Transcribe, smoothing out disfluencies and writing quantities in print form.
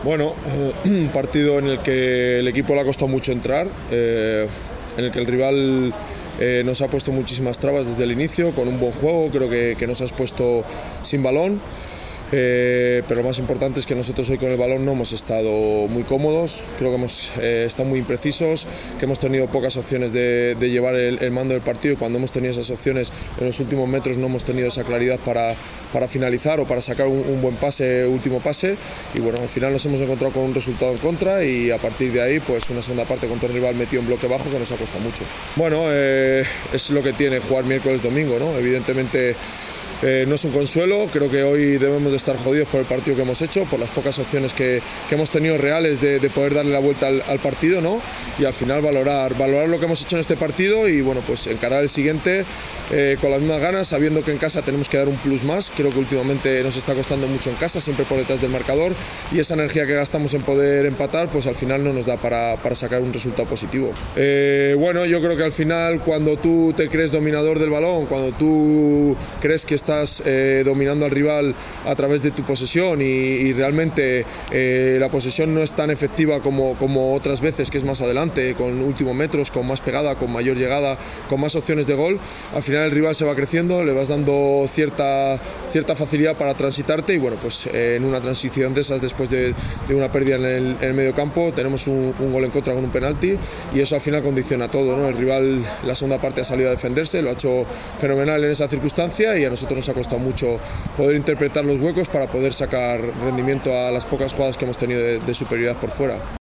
Bueno, un partido en el que el equipo le ha costado mucho entrar, en el que el rival nos ha puesto muchísimas trabas desde el inicio, con un buen juego, creo que nos has puesto sin balón. Pero lo más importante es que nosotros hoy con el balón no hemos estado muy cómodos, creo que hemos estado muy imprecisos, que hemos tenido pocas opciones de llevar el mando del partido, y cuando hemos tenido esas opciones en los últimos metros no hemos tenido esa claridad para finalizar o para sacar un buen pase, último pase, y bueno, al final nos hemos encontrado con un resultado en contra y a partir de ahí pues una segunda parte contra un rival metido en bloque bajo que nos ha costado mucho. Bueno, es lo que tiene jugar miércoles domingo, ¿no? Evidentemente no es un consuelo, creo que hoy debemos de estar jodidos por el partido que hemos hecho, por las pocas opciones que hemos tenido reales de poder darle la vuelta al partido, ¿no? Y al final valorar lo que hemos hecho en este partido y bueno, pues encarar el siguiente con las mismas ganas, sabiendo que en casa tenemos que dar un plus más. Creo que últimamente nos está costando mucho en casa, siempre por detrás del marcador, y esa energía que gastamos en poder empatar, pues al final no nos da para sacar un resultado positivo. Bueno, yo creo que al final cuando tú te crees dominador del balón, cuando tú crees que estás dominando al rival a través de tu posesión y realmente la posesión no es tan efectiva como otras veces, que es más adelante, con últimos metros, con más pegada, con mayor llegada, con más opciones de gol, al final el rival se va creciendo, le vas dando cierta facilidad para transitarte y bueno, pues en una transición de esas, después de una pérdida en el medio campo, tenemos un gol en contra con un penalti y eso al final condiciona todo, ¿no? El rival la segunda parte ha salido a defenderse, lo ha hecho fenomenal en esa circunstancia y a nosotros nos ha costado mucho poder interpretar los huecos para poder sacar rendimiento a las pocas jugadas que hemos tenido de superioridad por fuera.